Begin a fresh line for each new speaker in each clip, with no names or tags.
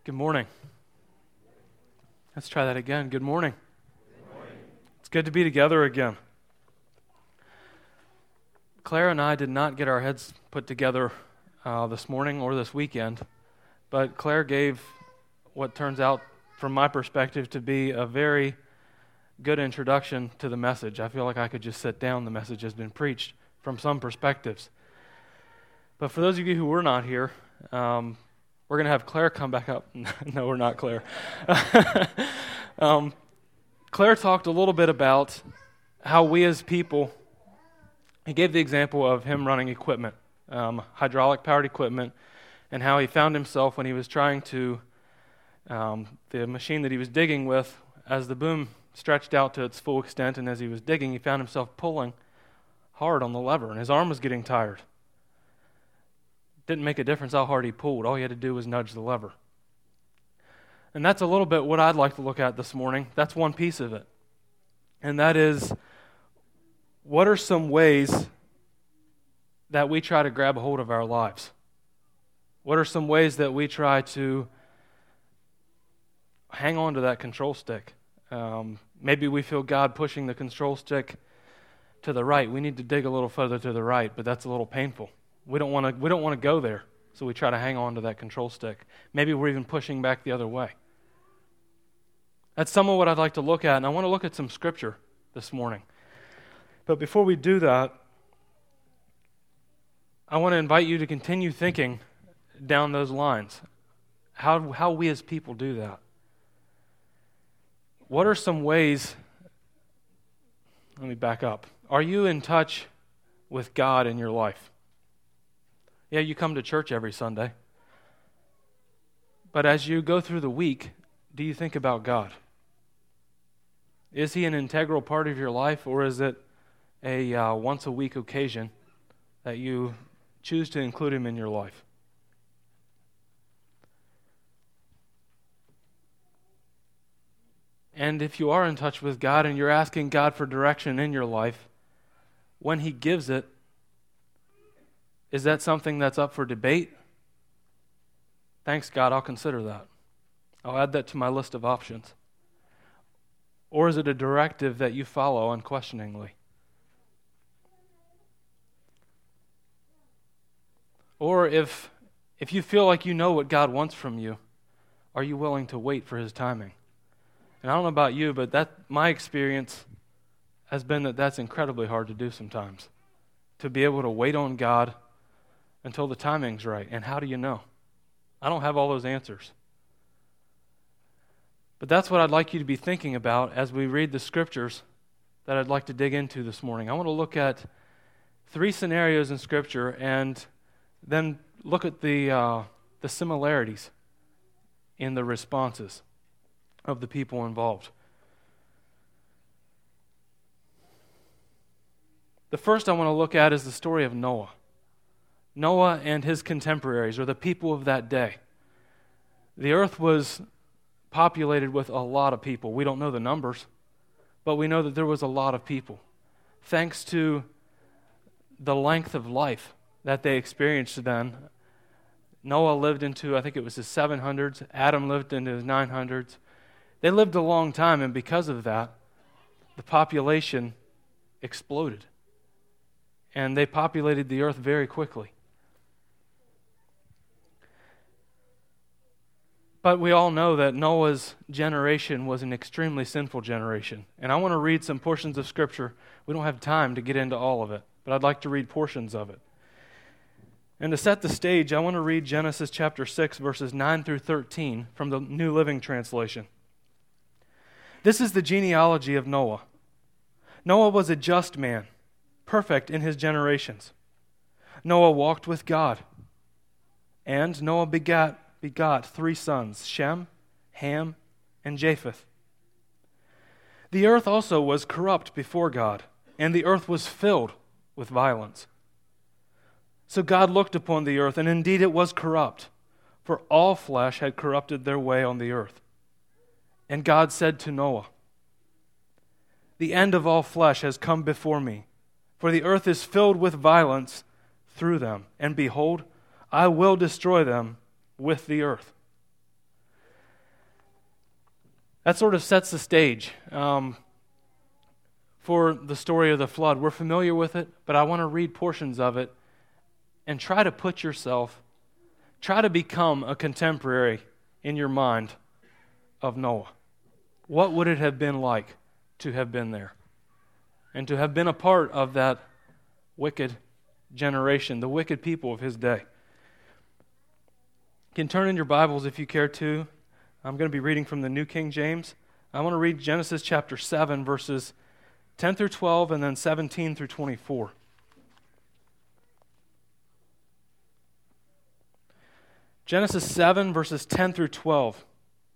Good morning. Let's try that again. Good morning.
Good morning.
It's good to be together again. Claire and I did not get our heads put together this morning or this weekend, but Claire gave what turns out, from my perspective, to be a very good introduction to the message. I feel like I could just sit down. The message has been preached from some perspectives. But for those of you who were not here, we're going to have Claire come back up. No, we're not Claire. Claire talked a little bit about how we as people, he gave the example of him running equipment, hydraulic-powered equipment, and how he found himself when he was trying to, the machine that he was digging with, as the boom stretched out to its full extent, and as he was digging, he found himself pulling hard on the lever, and his arm was getting tired. Didn't make a difference how hard he pulled. All he had to do was nudge the lever. And that's a little bit what I'd like to look at this morning. That's one piece of it. And that is, what are some ways that we try to grab a hold of our lives? What are some ways that we try to hang on to that control stick? Maybe we feel God pushing the control stick to the right. We need to dig a little further to the right, but that's a little painful. We don't want to go there, so we try to hang on to that control stick. Maybe we're even pushing back the other way. That's some of what I'd like to look at, and I want to look at some scripture this morning. But before we do that, I want to invite you to continue thinking down those lines. How we as people do that. What are some ways? Let me back up. Are you in touch with God in your life? Yeah, you come to church every Sunday. But as you go through the week, do you think about God? Is He an integral part of your life, or is it a once-a-week occasion that you choose to include Him in your life? And if you are in touch with God and you're asking God for direction in your life, when He gives it, is that something that's up for debate? Thanks, God, I'll consider that. I'll add that to my list of options. Or is it a directive that you follow unquestioningly? Or if you feel like you know what God wants from you, are you willing to wait for His timing? And I don't know about you, but my experience has been that that's incredibly hard to do sometimes. To be able to wait on God until the timing's right. And how do you know? I don't have all those answers. But that's what I'd like you to be thinking about as we read the scriptures that I'd like to dig into this morning. I want to look at 3 scenarios in Scripture and then look at the similarities in the responses of the people involved. The first I want to look at is the story of Noah. Noah and his contemporaries, or the people of that day. The earth was populated with a lot of people. We don't know the numbers, but we know that there was a lot of people. Thanks to the length of life that they experienced then, Noah lived into, I think it was his 700s. Adam lived into his 900s. They lived a long time, and because of that, the population exploded. And they populated the earth very quickly. But we all know that Noah's generation was an extremely sinful generation. And I want to read some portions of Scripture. We don't have time to get into all of it, but I'd like to read portions of it. And to set the stage, I want to read Genesis chapter 6, verses 9 through 13 from the New Living Translation. This is the genealogy of Noah. Noah was a just man, perfect in his generations. Noah walked with God, and Noah begot 3 sons, Shem, Ham, and Japheth. The earth also was corrupt before God, and the earth was filled with violence. So God looked upon the earth, and indeed it was corrupt, for all flesh had corrupted their way on the earth. And God said to Noah, "The end of all flesh has come before me, for the earth is filled with violence through them, and behold, I will destroy them with the earth. That sort of sets the stage for the story of the flood. We're familiar with it, but I want to read portions of it and try to try to become a contemporary in your mind of Noah. What would it have been like to have been there and to have been a part of that wicked generation, the wicked people of his day? You can turn in your Bibles if you care to. I'm going to be reading from the New King James. I want to read Genesis chapter 7, verses 10 through 12, and then 17 through 24. Genesis 7, verses 10 through 12.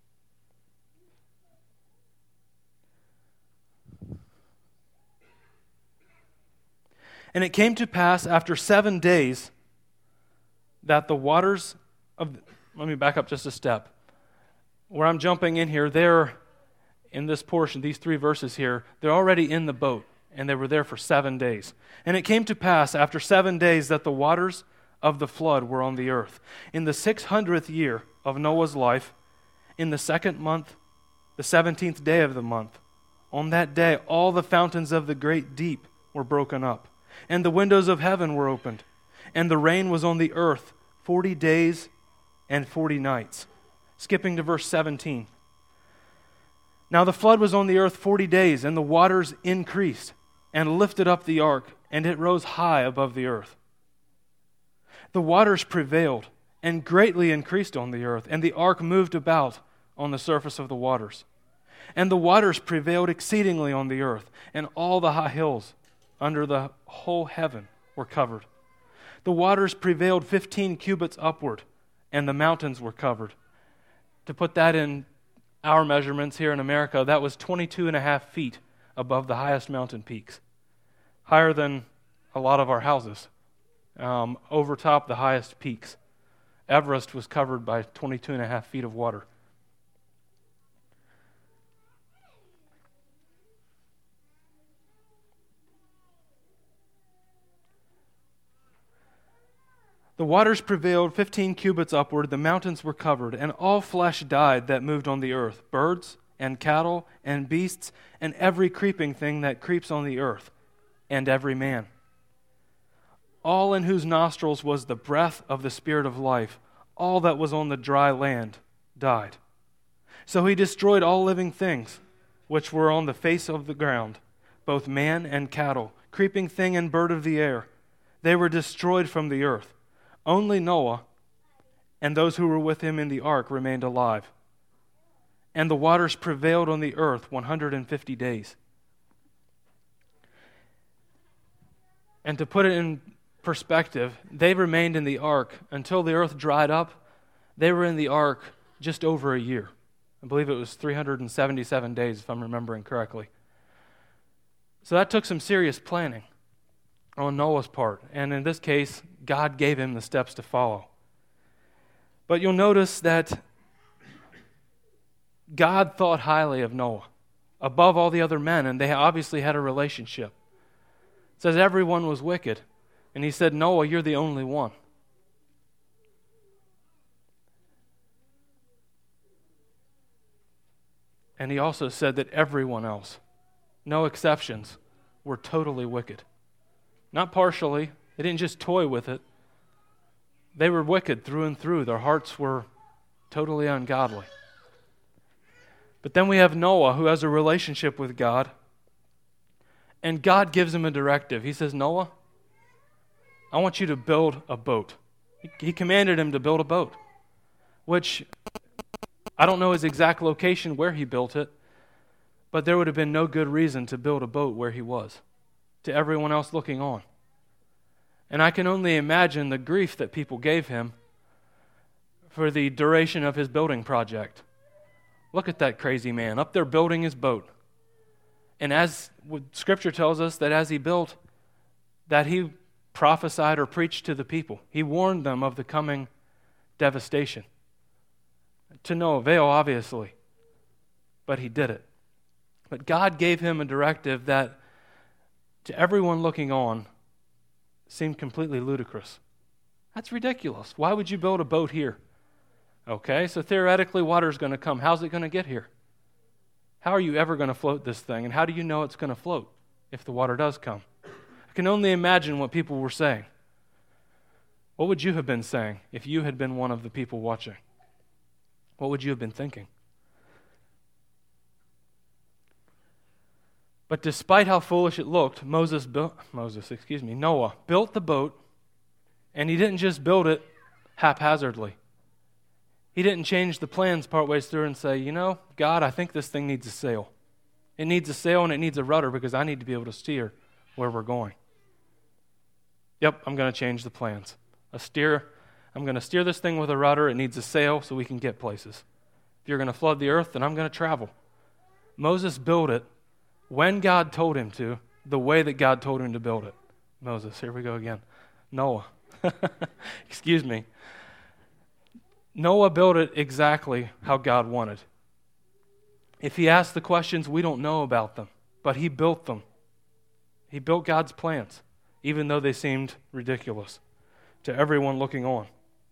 And it came to pass after 7 days that the waters of... Let me back up just a step. Where I'm jumping in here, they're in this portion, these 3 verses here, they're already in the boat, and they were there for 7 days. And it came to pass after 7 days that the waters of the flood were on the earth. In the 600th year of Noah's life, in the 2nd month, the 17th day of the month, on that day all the fountains of the great deep were broken up, and the windows of heaven were opened, and the rain was on the earth 40 days and 40 nights. Skipping to verse 17. Now the flood was on the earth 40 days, and the waters increased and lifted up the ark, and it rose high above the earth. The waters prevailed and greatly increased on the earth, and the ark moved about on the surface of the waters. And the waters prevailed exceedingly on the earth, and all the high hills under the whole heaven were covered. The waters prevailed 15 cubits upward, and the mountains were covered. To put that in our measurements here in America, that was 22.5 feet above the highest mountain peaks. Higher than a lot of our houses. Over top the highest peaks. Everest was covered by 22.5 feet of water. The waters prevailed 15 cubits upward, the mountains were covered, and all flesh died that moved on the earth, birds and cattle and beasts and every creeping thing that creeps on the earth, and every man. All in whose nostrils was the breath of the Spirit of life, all that was on the dry land died. So he destroyed all living things which were on the face of the ground, both man and cattle, creeping thing and bird of the air. They were destroyed from the earth. Only Noah and those who were with him in the ark remained alive. And the waters prevailed on the earth 150 days. And to put it in perspective, they remained in the ark until the earth dried up. They were in the ark just over a year. I believe it was 377 days, if I'm remembering correctly. So that took some serious planning on Noah's part. And in this case, God gave him the steps to follow. But you'll notice that God thought highly of Noah above all the other men, and they obviously had a relationship. It says everyone was wicked, and he said, Noah, you're the only one. And he also said that everyone else, no exceptions, were totally wicked. Not partially. They didn't just toy with it. They were wicked through and through. Their hearts were totally ungodly. But then we have Noah, who has a relationship with God, and God gives him a directive. He says, Noah, I want you to build a boat. He commanded him to build a boat, which I don't know his exact location where he built it, but there would have been no good reason to build a boat where he was, to everyone else looking on. And I can only imagine the grief that people gave him for the duration of his building project. Look at that crazy man up there building his boat. And as Scripture tells us that as he built, that he prophesied or preached to the people. He warned them of the coming devastation. To no avail, obviously. But he did it. But God gave him a directive that to everyone looking on seemed completely ludicrous. That's ridiculous. Why would you build a boat here? Okay, so theoretically water's going to come. How's it going to get here? How are you ever going to float this thing? And how do you know it's going to float if the water does come? I can only imagine what people were saying. What would you have been saying if you had been one of the people watching? What would you have been thinking? But despite how foolish it looked, Noah built the boat, and he didn't just build it haphazardly. He didn't change the plans partway through and say, God, I think this thing needs a sail. It needs a sail and it needs a rudder because I need to be able to steer where we're going. Yep, I'm going to change the plans. I'm going to steer this thing with a rudder. It needs a sail so we can get places. If you're going to flood the earth, then I'm going to travel. Moses built it when God told him to, the way that God told him to build it. Moses, here we go again. Noah. Excuse me. Noah built it exactly how God wanted. If he asked the questions, we don't know about them, but he built them. He built God's plans, even though they seemed ridiculous to everyone looking on.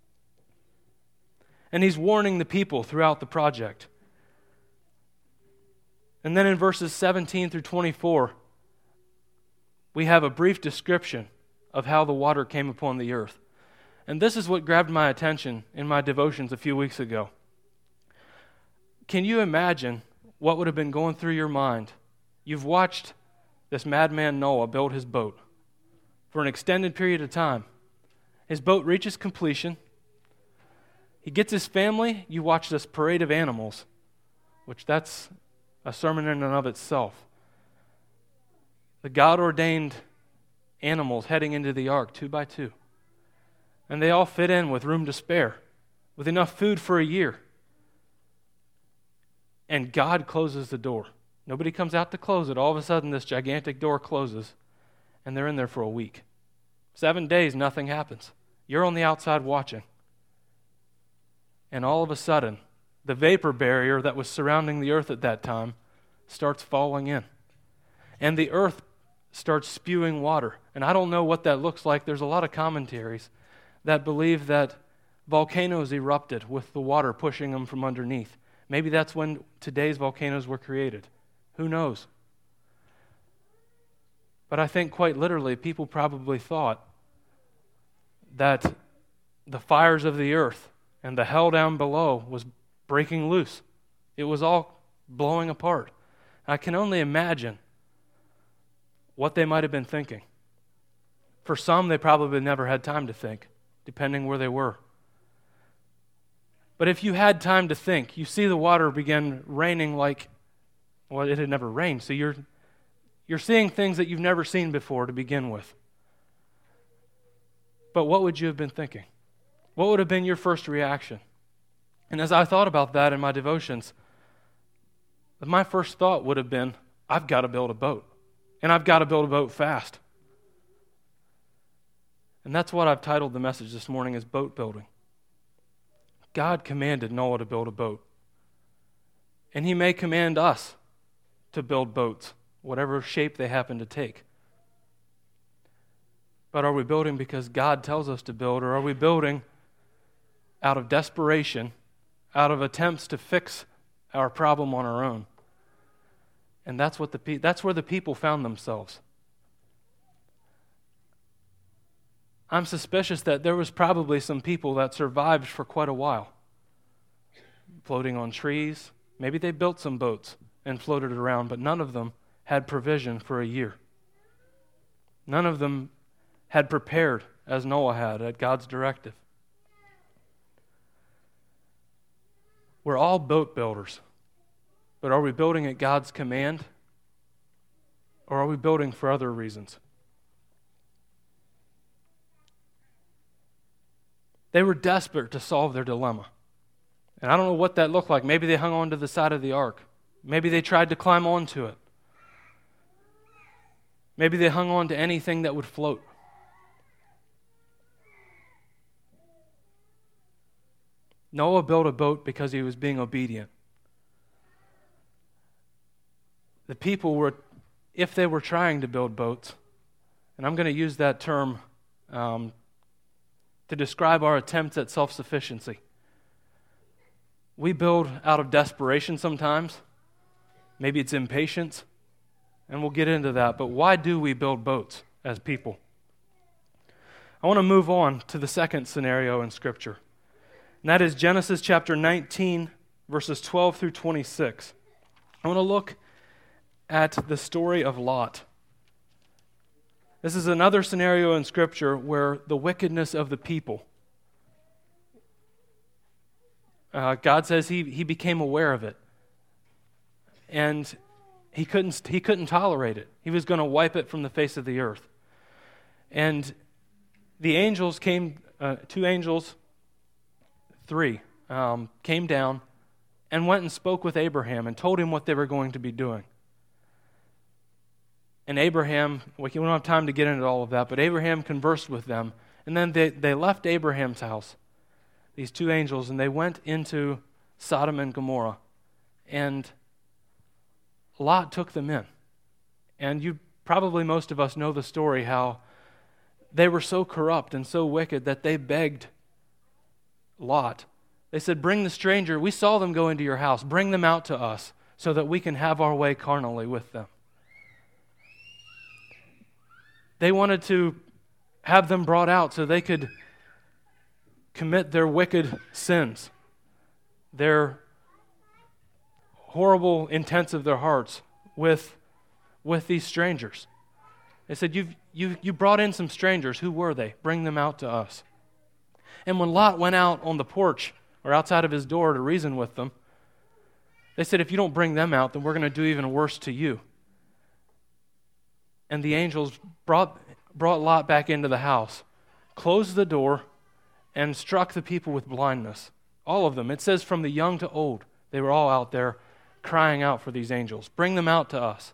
And he's warning the people throughout the project. And then in verses 17 through 24, we have a brief description of how the water came upon the earth. And this is what grabbed my attention in my devotions a few weeks ago. Can you imagine what would have been going through your mind? You've watched this madman Noah build his boat for an extended period of time. His boat reaches completion. He gets his family. You watch this parade of animals, which that's a sermon in and of itself. The God-ordained animals heading into the ark, 2 by 2. And they all fit in with room to spare, with enough food for a year. And God closes the door. Nobody comes out to close it. All of a sudden, this gigantic door closes, and they're in there for a week. 7 days, nothing happens. You're on the outside watching. And all of a sudden, the vapor barrier that was surrounding the earth at that time starts falling in. And the earth starts spewing water. And I don't know what that looks like. There's a lot of commentaries that believe that volcanoes erupted with the water pushing them from underneath. Maybe that's when today's volcanoes were created. Who knows? But I think quite literally, people probably thought that the fires of the earth and the hell down below was breaking loose. It was all blowing apart. I can only imagine what they might have been thinking. For some, they probably never had time to think, depending where they were. But if you had time to think, you see the water begin raining like, well, it had never rained. So you're seeing things that you've never seen before to begin with. But what would you have been thinking? What would have been your first reaction? And as I thought about that in my devotions, my first thought would have been, I've got to build a boat. And I've got to build a boat fast. And that's what I've titled the message this morning, is boat building. God commanded Noah to build a boat. And he may command us to build boats, whatever shape they happen to take. But are we building because God tells us to build, or are we building out of desperation, out of attempts to fix our problem on our own? And that's where the people found themselves. I'm suspicious that there was probably some people that survived for quite a while, floating on trees. Maybe they built some boats and floated around, but none of them had provision for a year. None of them had prepared as Noah had at God's directive. We're all boat builders, but are we building at God's command, or are we building for other reasons? They were desperate to solve their dilemma. And I don't know what that looked like. Maybe they hung on to the side of the ark. Maybe they tried to climb onto it. Maybe they hung on to anything that would float. Noah built a boat because he was being obedient. The people were, if they were trying to build boats, and I'm going to use that term to describe our attempts at self-sufficiency. We build out of desperation sometimes, Maybe it's impatience, and we'll get into that. But why do we build boats as people? I want to move on to the second scenario in Scripture, and that is Genesis chapter 19, verses 12 through 26. I want to look at the story of Lot. This is another scenario in Scripture where the wickedness of the people, God says he became aware of it, and he couldn't tolerate it. He was going to wipe it from the face of the earth. And the angels came, three, came down and went and spoke with Abraham and told him what they were going to be doing. And Abraham, we don't have time to get into all of that, but Abraham conversed with them, and then they left Abraham's house, these two angels, and they went into Sodom and Gomorrah, and Lot took them in. And probably most of us know the story, how they were so corrupt and so wicked that they begged Lot. They said, bring the stranger. We saw them go into your house. Bring them out to us so that we can have our way carnally with them. They wanted to have them brought out so they could commit their wicked sins, their horrible intents of their hearts with these strangers. They said, you brought in some strangers. Who were they? Bring them out to us. And when Lot went out on the porch or outside of his door to reason with them, they said, if you don't bring them out, then we're going to do even worse to you. And the angels brought Lot back into the house, closed the door, and struck the people with blindness. All of them. It says from the young to old, they were all out there crying out for these angels. Bring them out to us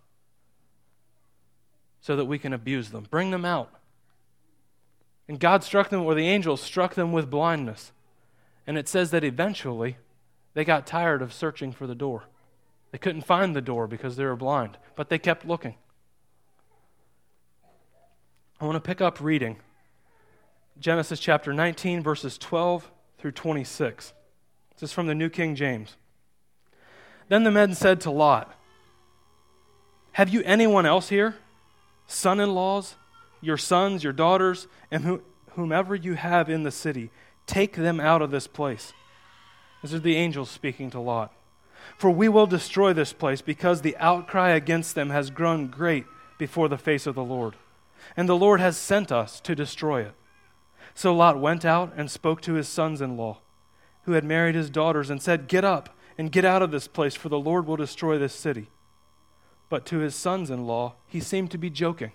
so that we can abuse them. Bring them out. And God struck them, or the angels struck them with blindness. And it says that eventually they got tired of searching for the door. They couldn't find the door because they were blind, but they kept looking. I want to pick up reading Genesis chapter 19, verses 12 through 26. This is from the New King James. Then the men said to Lot, have you anyone else here? Son-in-laws, your sons, your daughters, and whomever you have in the city, take them out of this place. This is the angels speaking to Lot. For we will destroy this place, because the outcry against them has grown great before the face of the Lord. And the Lord has sent us to destroy it. So Lot went out and spoke to his sons-in-law, who had married his daughters, and said, get up and get out of this place, for the Lord will destroy this city. But to his sons-in-law he seemed to be joking.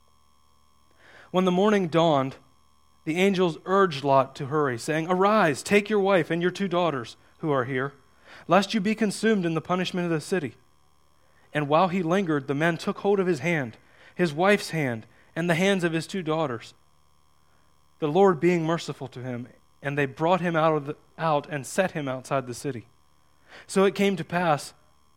When the morning dawned, the angels urged Lot to hurry, saying, arise, take your wife and your two daughters who are here, lest you be consumed in the punishment of the city. And while he lingered, the men took hold of his hand, his wife's hand, and the hands of his two daughters, the Lord being merciful to him, and they brought him out and set him outside the city. So it came to pass,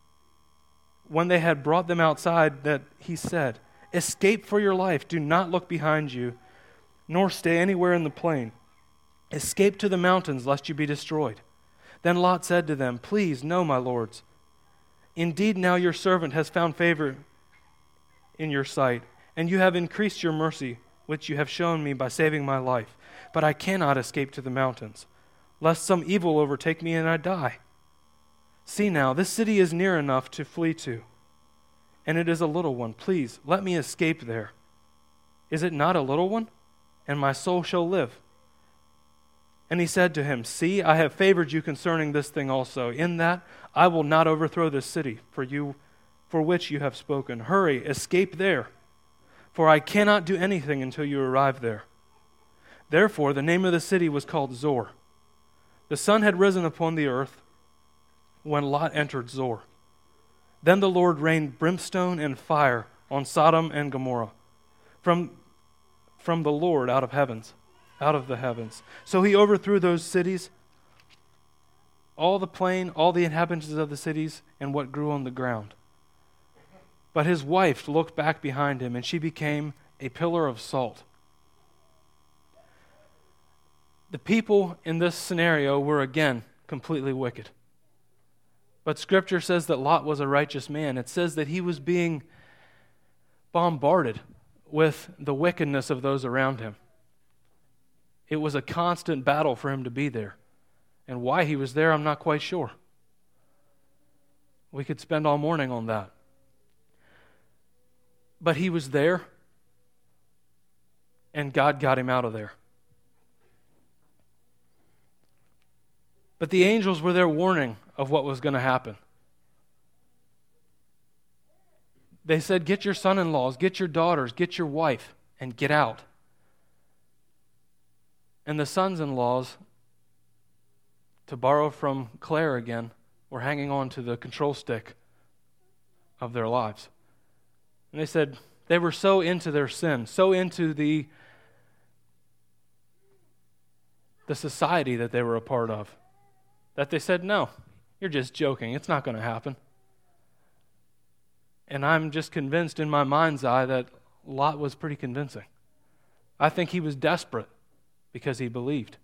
when they had brought them outside, that he said, escape for your life, do not look behind you, nor stay anywhere in the plain. Escape to the mountains, lest you be destroyed. Then Lot said to them, please, no, my lords. Indeed, now your servant has found favor in your sight, and you have increased your mercy, which you have shown me by saving my life. But I cannot escape to the mountains, lest some evil overtake me and I die. See now, this city is near enough to flee to, and it is a little one. Please, let me escape there. Is it not a little one? And my soul shall live. And he said to him, see, I have favored you concerning this thing also, in that I will not overthrow this city for which you have spoken. Hurry, escape there, for I cannot do anything until you arrive there. Therefore, the name of the city was called Zor. The sun had risen upon the earth when Lot entered Zor. Then the Lord rained brimstone and fire on Sodom and Gomorrah from the Lord out of the heavens. So he overthrew those cities, all the plain, all the inhabitants of the cities, and what grew on the ground. But his wife looked back behind him, and she became a pillar of salt. The people in this scenario were again completely wicked. But Scripture says that Lot was a righteous man. It says that he was being bombarded with the wickedness of those around him. It was a constant battle for him to be there. And why he was there, I'm not quite sure. We could spend all morning on that. But he was there, and God got him out of there. But the angels were there warning of what was going to happen. They said, get your son-in-laws, get your daughters, get your wife, and get out. And the sons-in-laws, to borrow from Claire again, were hanging on to the control stick of their lives. And they said they were so into their sin, so into the society that they were a part of, that they said, no, you're just joking. It's not going to happen. And I'm just convinced in my mind's eye that Lot was pretty convincing. I think he was desperate because he believed.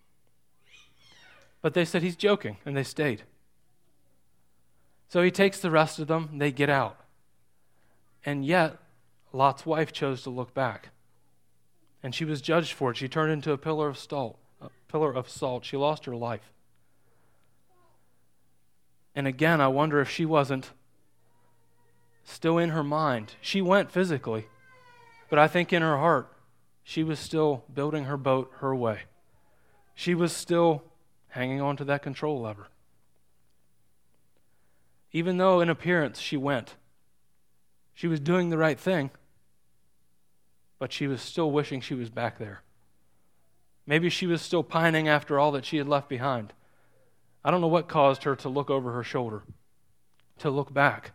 But they said he's joking, and they stayed. So he takes the rest of them, they get out. And yet, Lot's wife chose to look back. And she was judged for it. She turned into a pillar of salt. She lost her life. And again, I wonder if she wasn't still in her mind. She went physically, but I think in her heart, she was still building her boat her way. She was still hanging on to that control lever. Even though in appearance she went, she was doing the right thing, but she was still wishing she was back there. Maybe she was still pining after all that she had left behind. I don't know what caused her to look over her shoulder, to look back.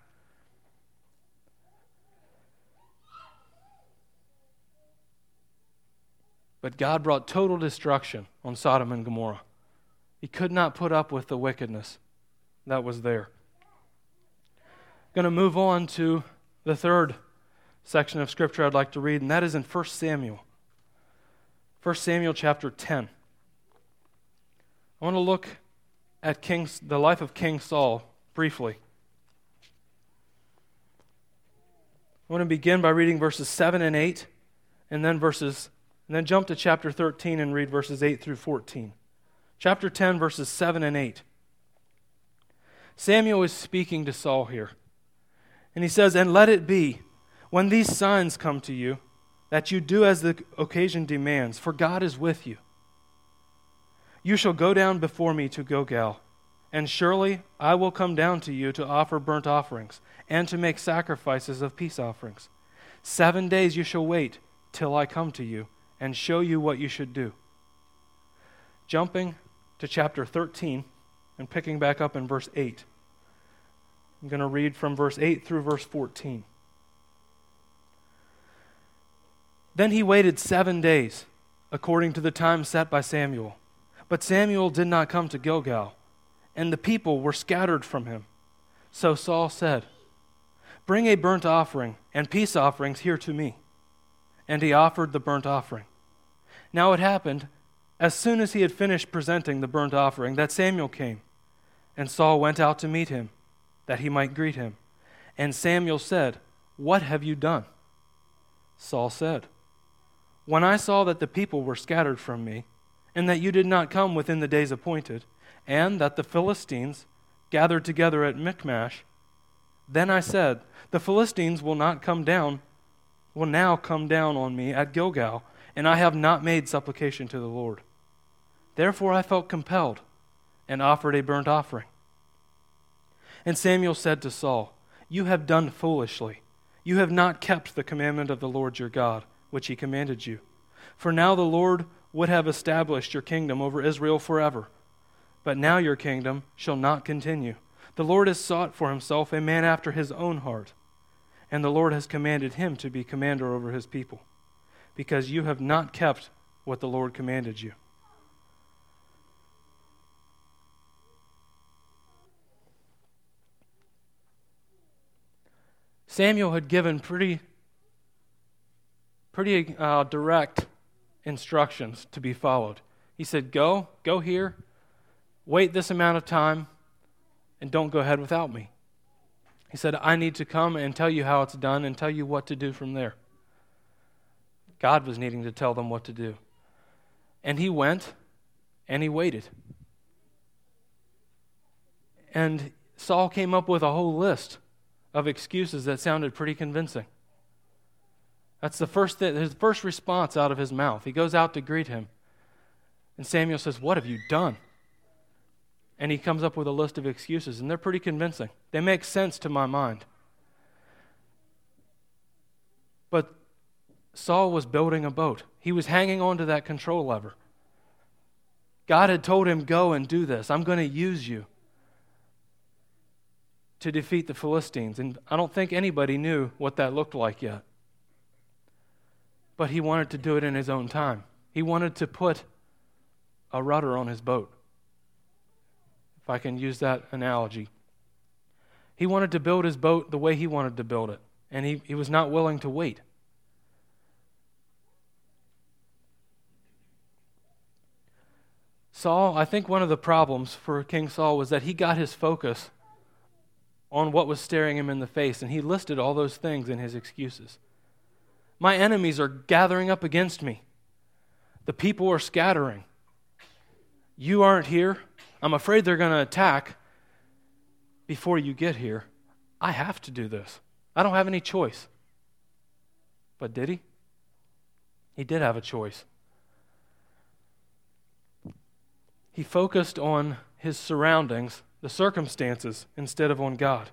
But God brought total destruction on Sodom and Gomorrah. He could not put up with the wickedness that was there. I'm going to move on to the third section of Scripture I'd like to read, and that is in 1 Samuel. 1 Samuel chapter 10. I want to look at the life of King Saul briefly. I want to begin by reading verses 7 and 8, and then jump to chapter 13 and read verses 8 through 14. Chapter 10, verses 7 and 8. Samuel is speaking to Saul here. And he says, "And let it be, when these signs come to you, that you do as the occasion demands, for God is with you. You shall go down before me to Gilgal, and surely I will come down to you to offer burnt offerings, and to make sacrifices of peace offerings. 7 days you shall wait till I come to you, and show you what you should do." Jumping to chapter 13, and picking back up in verse 8. I'm going to read from verse 8 through verse 14. Then he waited 7 days, according to the time set by Samuel. But Samuel did not come to Gilgal, and the people were scattered from him. So Saul said, "Bring a burnt offering and peace offerings here to me." And he offered the burnt offering. Now it happened, as soon as he had finished presenting the burnt offering, that Samuel came. And Saul went out to meet him, that he might greet him. And Samuel said, "What have you done?" Saul said, "When I saw that the people were scattered from me, and that you did not come within the days appointed, and that the Philistines gathered together at Michmash, then I said, the Philistines will now come down on me at Gilgal, and I have not made supplication to the Lord. Therefore I felt compelled, and offered a burnt offering." And Samuel said to Saul, "You have done foolishly. You have not kept the commandment of the Lord your God, which he commanded you. For now the Lord would have established your kingdom over Israel forever. But now your kingdom shall not continue. The Lord has sought for himself a man after his own heart, and the Lord has commanded him to be commander over his people, because you have not kept what the Lord commanded you." Samuel had given pretty direct instructions to be followed. He said, go here, wait this amount of time, and don't go ahead without me. He said, I need to come and tell you how it's done and tell you what to do from there. God was needing to tell them what to do. And he went and he waited. And Saul came up with a whole list of excuses that sounded pretty convincing. That's the first thing, his first response out of his mouth. He goes out to greet him. And Samuel says, what have you done? And he comes up with a list of excuses, and they're pretty convincing. They make sense to my mind. But Saul was building a boat. He was hanging on to that control lever. God had told him, go and do this. I'm going to use you to defeat the Philistines. And I don't think anybody knew what that looked like yet. But he wanted to do it in his own time. He wanted to put a rudder on his boat, if I can use that analogy. He wanted to build his boat the way he wanted to build it, and he was not willing to wait. Saul, I think one of the problems for King Saul was that he got his focus on what was staring him in the face, and he listed all those things in his excuses. My enemies are gathering up against me. The people are scattering. You aren't here. I'm afraid they're going to attack before you get here. I have to do this. I don't have any choice. But did he? He did have a choice. He focused on his surroundings, the circumstances, instead of on God.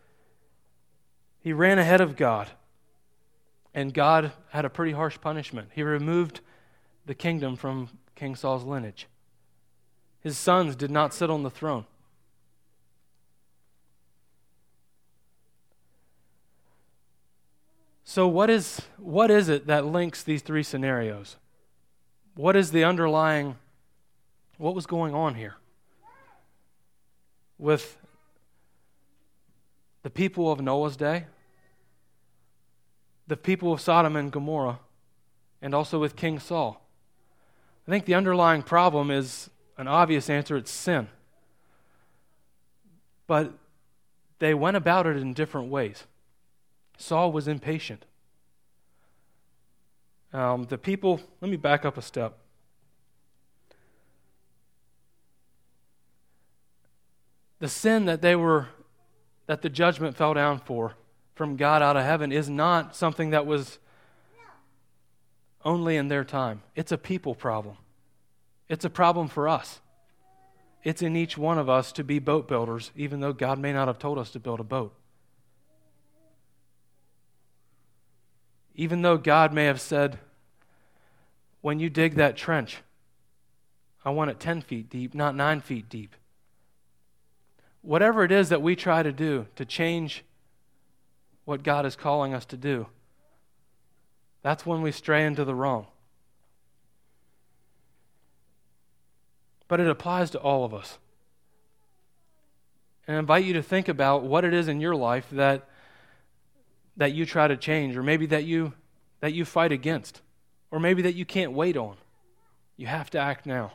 He ran ahead of God, and God had a pretty harsh punishment. He removed the kingdom from King Saul's lineage. His sons did not sit on the throne. So what is it that links these three scenarios? What is the underlying, what was going on here with the people of Noah's day, the people of Sodom and Gomorrah, and also with King Saul? I think the underlying problem is an obvious answer, it's sin. But they went about it in different ways. Saul was impatient. The people, let me back up a step. The sin that the judgment fell down for from God out of heaven is not something that was only in their time. It's a people problem. It's a problem for us. It's in each one of us to be boat builders, even though God may not have told us to build a boat. Even though God may have said, when you dig that trench, I want it 10 feet deep, not 9 feet deep. Whatever it is that we try to do to change what God is calling us to do, that's when we stray into the wrong. But it applies to all of us. And I invite you to think about what it is in your life that you try to change, or maybe that you fight against, or maybe that you can't wait on. You have to act now.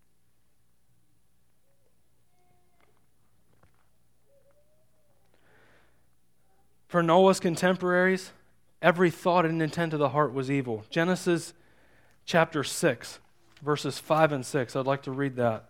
For Noah's contemporaries, every thought and intent of the heart was evil. Genesis chapter 6, verses 5 and 6. I'd like to read that.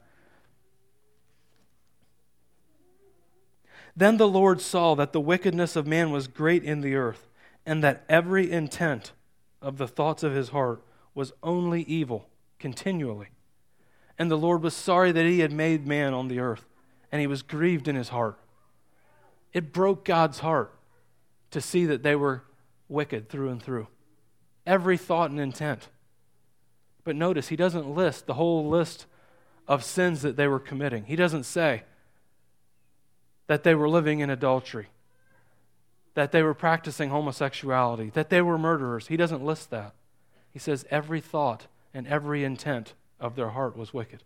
Then the Lord saw that the wickedness of man was great in the earth, and that every intent of the thoughts of his heart was only evil continually. And the Lord was sorry that he had made man on the earth, and he was grieved in his heart. It broke God's heart to see that they were wicked through and through. Every thought and intent. But notice, he doesn't list the whole list of sins that they were committing. He doesn't say that they were living in adultery, that they were practicing homosexuality, that they were murderers. He doesn't list that. He says every thought and every intent of their heart was wicked.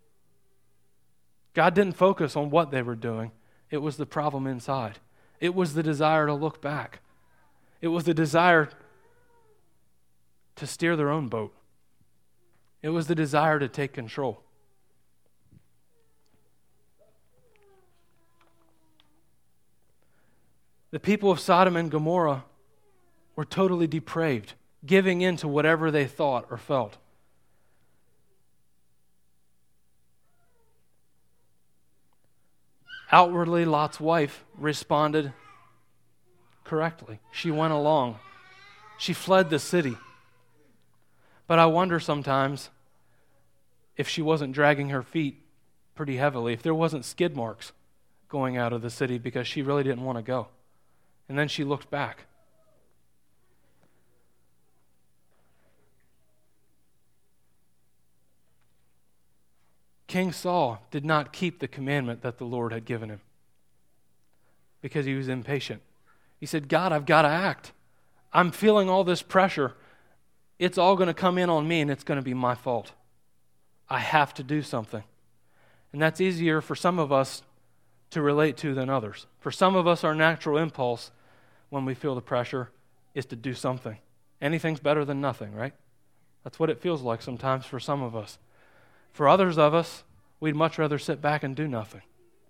God didn't focus on what they were doing. It was the problem inside. It was the desire to look back. It was the desire to steer their own boat. It was the desire to take control. The people of Sodom and Gomorrah were totally depraved, giving in to whatever they thought or felt. Outwardly, Lot's wife responded correctly. She went along. She fled the city. But I wonder sometimes if she wasn't dragging her feet pretty heavily, if there wasn't skid marks going out of the city because she really didn't want to go. And then she looked back. King Saul did not keep the commandment that the Lord had given him because he was impatient. He said, God, I've got to act. I'm feeling all this pressure. It's all going to come in on me and it's going to be my fault. I have to do something. And that's easier for some of us to relate to than others. For some of us, our natural impulse when we feel the pressure is to do something. Anything's better than nothing, right? That's what it feels like sometimes for some of us. For others of us, we'd much rather sit back and do nothing.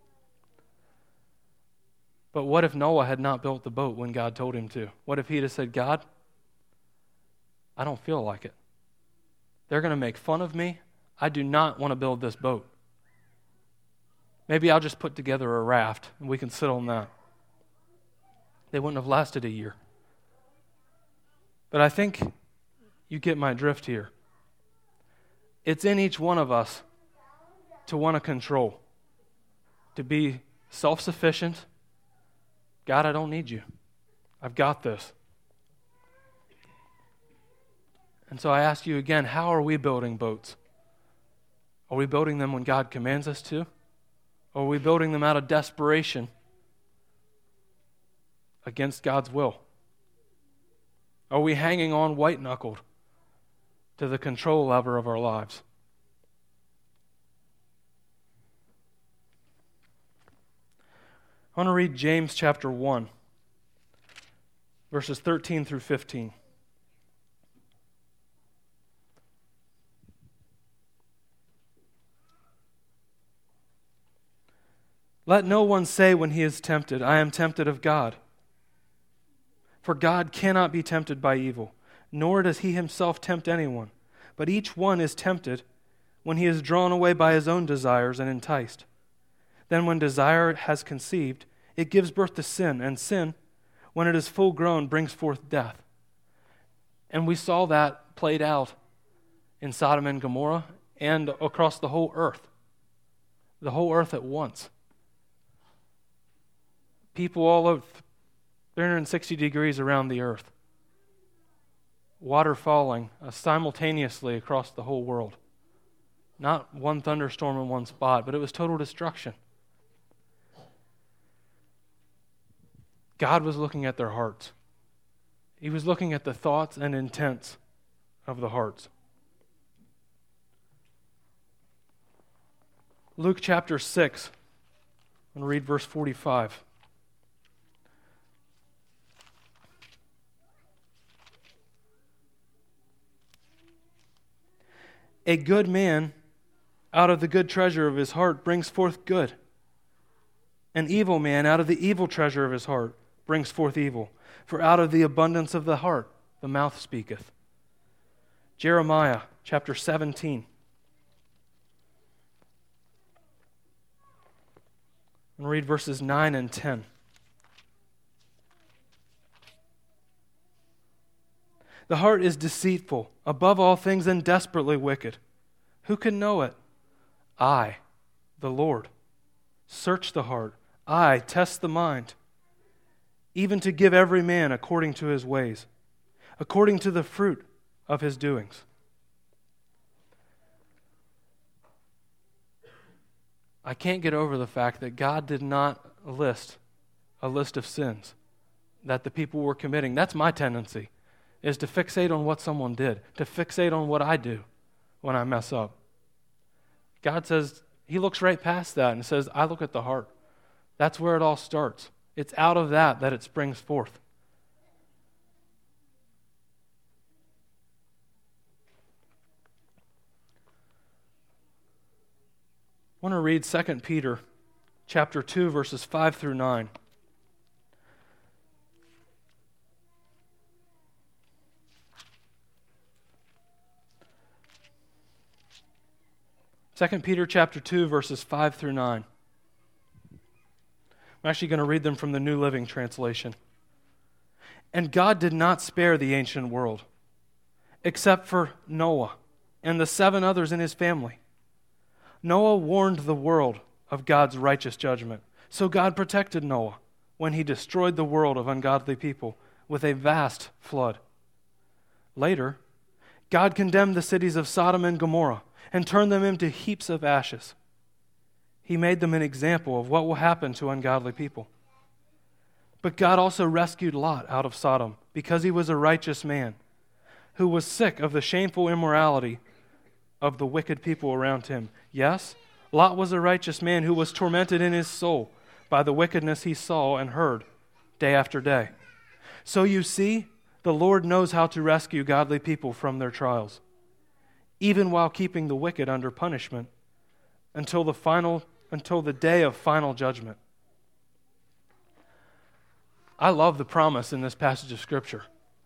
But what if Noah had not built the boat when God told him to? What if he'd have said, God, I don't feel like it. They're going to make fun of me. I do not want to build this boat. Maybe I'll just put together a raft and we can sit on that. They wouldn't have lasted a year. But I think you get my drift here. It's in each one of us to want to control, to be self-sufficient. God, I don't need you. I've got this. And so I ask you again, how are we building boats? Are we building them when God commands us to? Or are we building them out of desperation against God's will? Are we hanging on white-knuckled to the control lever of our lives? I want to read James chapter 1, verses 13 through 15. Let no one say when he is tempted, I am tempted of God. For God cannot be tempted by evil, nor does he himself tempt anyone. But each one is tempted when he is drawn away by his own desires and enticed. Then when desire has conceived, it gives birth to sin, and sin, when it is full grown, brings forth death. And we saw that played out in Sodom and Gomorrah and across the whole earth at once. People all over 360 degrees around the earth. Water falling simultaneously across the whole world. Not one thunderstorm in one spot, but it was total destruction. God was looking at their hearts. He was looking at the thoughts and intents of the hearts. Luke chapter 6, I'm going to read verse 45. A good man out of the good treasure of his heart brings forth good. An evil man out of the evil treasure of his heart brings forth evil. For out of the abundance of the heart the mouth speaketh. Jeremiah chapter 17. I'm going to read verses 9 and 10. The heart is deceitful, above all things, and desperately wicked. Who can know it? I, the Lord, search the heart. I test the mind, even to give every man according to his ways, according to the fruit of his doings. I can't get over the fact that God did not list a list of sins that the people were committing. That's my tendency, is to fixate on what someone did, to fixate on what I do when I mess up. God says, he looks right past that and says, I look at the heart. That's where it all starts. It's out of that it springs forth. I want to read 2 Peter chapter 2, verses 5 through 9. 2 Peter chapter 2, verses 5 through 9. I'm actually going to read them from the New Living Translation. And God did not spare the ancient world, except for Noah and the 7 others in his family. Noah warned the world of God's righteous judgment. So God protected Noah when he destroyed the world of ungodly people with a vast flood. Later, God condemned the cities of Sodom and Gomorrah and turned them into heaps of ashes. He made them an example of what will happen to ungodly people. But God also rescued Lot out of Sodom because he was a righteous man who was sick of the shameful immorality of the wicked people around him. Yes, Lot was a righteous man who was tormented in his soul by the wickedness he saw and heard day after day. So you see, the Lord knows how to rescue godly people from their trials, even while keeping the wicked under punishment until the day of final judgment. I love the promise in this passage of Scripture.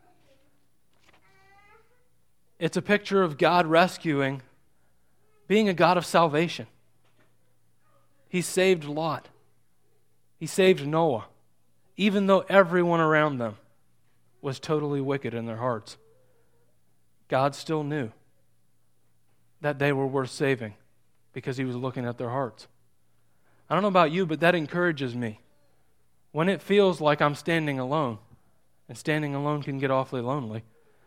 It's a picture of God rescuing, being a God of salvation. He saved Lot. He saved Noah, even though everyone around them was totally wicked in their hearts. God still knew that they were worth saving because he was looking at their hearts. I don't know about you, but that encourages me. When it feels like I'm standing alone, and standing alone can get awfully lonely,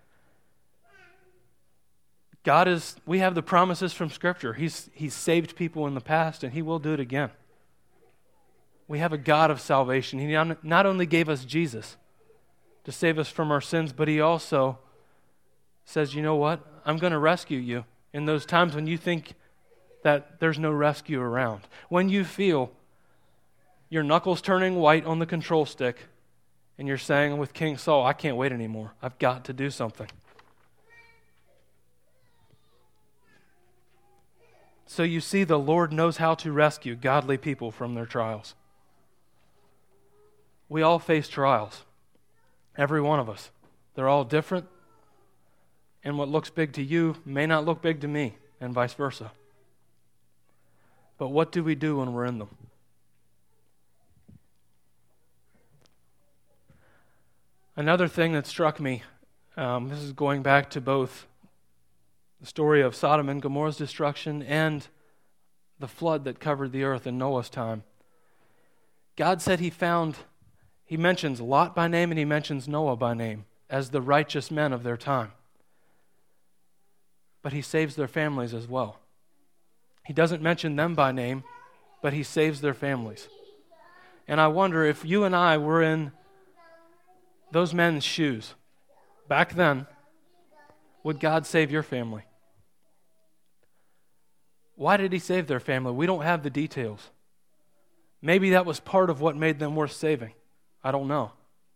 we have the promises from Scripture. He's saved people in the past, and he will do it again. We have a God of salvation. He not only gave us Jesus to save us from our sins, but he also says, you know what? I'm going to rescue you in those times when you think that there's no rescue around. When you feel your knuckles turning white on the control stick and you're saying with King Saul, I can't wait anymore. I've got to do something. So you see, the Lord knows how to rescue godly people from their trials. We all face trials. Every one of us. They're all different. And what looks big to you may not look big to me, and vice versa. But what do we do when we're in them? Another thing that struck me, this is going back to both the story of Sodom and Gomorrah's destruction and the flood that covered the earth in Noah's time. God said he mentions Lot by name and he mentions Noah by name as the righteous men of their time. But he saves their families as well. He doesn't mention them by name, but he saves their families. And I wonder if you and I were in those men's shoes back then, would God save your family? Why did he save their family? We don't have the details. Maybe that was part of what made them worth saving. I don't know.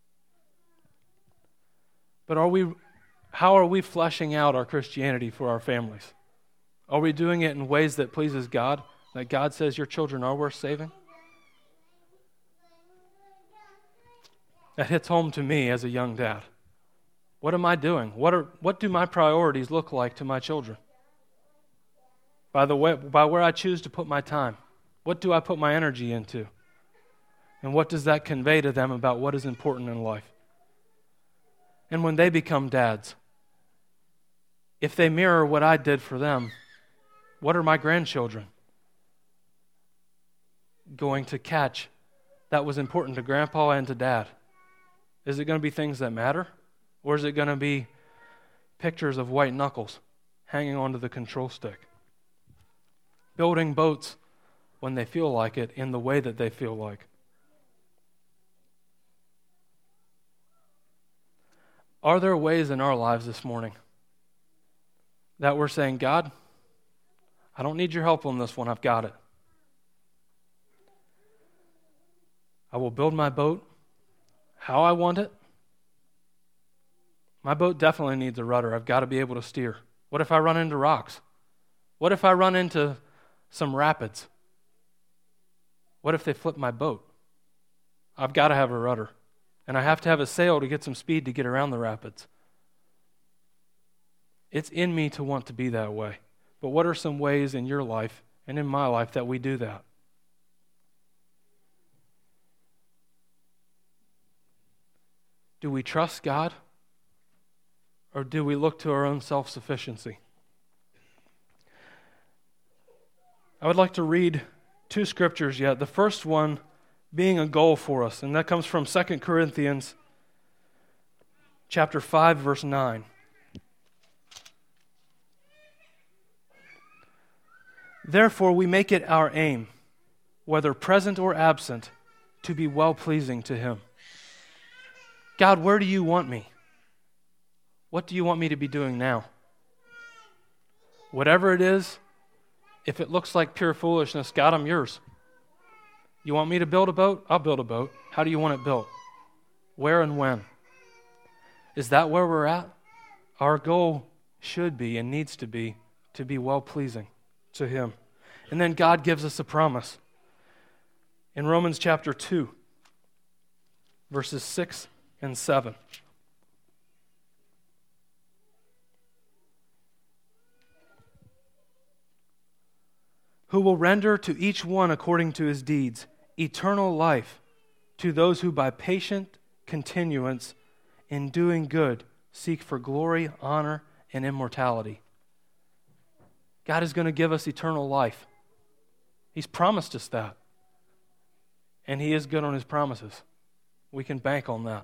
But how are we fleshing out our Christianity for our families? Are we doing it in ways that pleases God? That God says your children are worth saving? That hits home to me as a young dad. What am I doing? What do my priorities look like to my children? By where I choose to put my time. What do I put my energy into? And what does that convey to them about what is important in life? And when they become dads, if they mirror what I did for them, what are my grandchildren going to catch that was important to grandpa and to dad? Is it going to be things that matter? Or is it going to be pictures of white knuckles hanging onto the control stick? Building boats when they feel like it in the way that they feel like. Are there ways in our lives this morning that we're saying, God, I don't need your help on this one, I've got it. I will build my boat how I want it. My boat definitely needs a rudder. I've got to be able to steer. What if I run into rocks? What if I run into some rapids? What if they flip my boat? I've got to have a rudder. And I have to have a sail to get some speed to get around the rapids. It's in me to want to be that way. But what are some ways in your life and in my life that we do that? Do we trust God? Or do we look to our own self-sufficiency? I would like to read 2 scriptures yet. The first one being a goal for us, and that comes from 2 Corinthians chapter 5, verse 9. Therefore we make it our aim, whether present or absent, to be well-pleasing to Him. God, where do you want me? What do you want me to be doing now? Whatever it is, if it looks like pure foolishness, God, I'm yours. You want me to build a boat? I'll build a boat. How do you want it built? Where and when? Is that where we're at? Our goal should be and needs to be well-pleasing to Him. And then God gives us a promise. In Romans chapter 2, verses 6 and 7. Who will render to each one according to his deeds eternal life to those who by patient continuance in doing good seek for glory, honor, and immortality. God is going to give us eternal life. He's promised us that. And He is good on His promises. We can bank on that.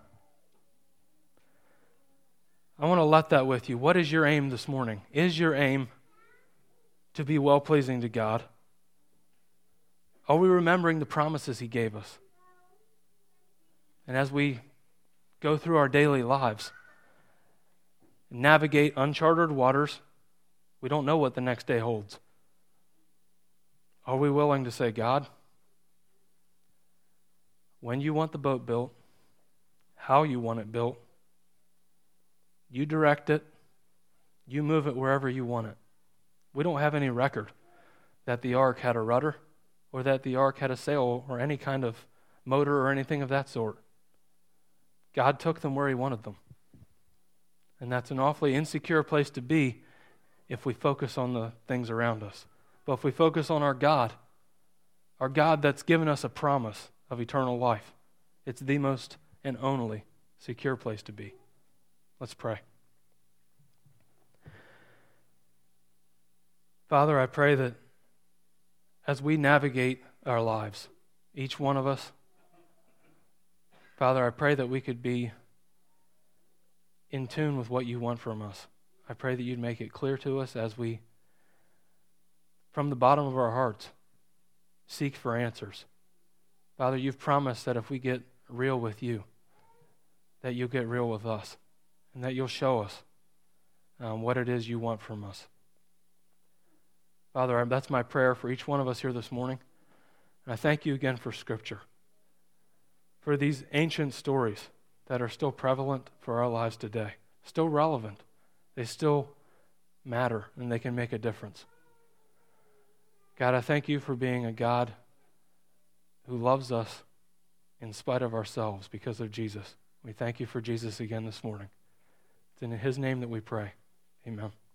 I want to let that with you. What is your aim this morning? Is your aim to be well-pleasing to God? Are we remembering the promises He gave us? And as we go through our daily lives, navigate uncharted waters, we don't know what the next day holds. Are we willing to say, God, when you want the boat built, how you want it built, you direct it, you move it wherever you want it. We don't have any record that the ark had a rudder or that the ark had a sail or any kind of motor or anything of that sort. God took them where He wanted them. And that's an awfully insecure place to be if we focus on the things around us. But if we focus on our God that's given us a promise of eternal life, it's the most and only secure place to be. Let's pray. Father, I pray that as we navigate our lives, each one of us, Father, I pray that we could be in tune with what you want from us. I pray that you'd make it clear to us as we, from the bottom of our hearts, seek for answers. Father, you've promised that if we get real with you, that you'll get real with us, and that you'll show us what it is you want from us. Father, that's my prayer for each one of us here this morning. And I thank you again for Scripture, for these ancient stories that are still prevalent for our lives today, still relevant. They still matter, and they can make a difference. God, I thank you for being a God who loves us in spite of ourselves because of Jesus. We thank you for Jesus again this morning. It's in His name that we pray. Amen.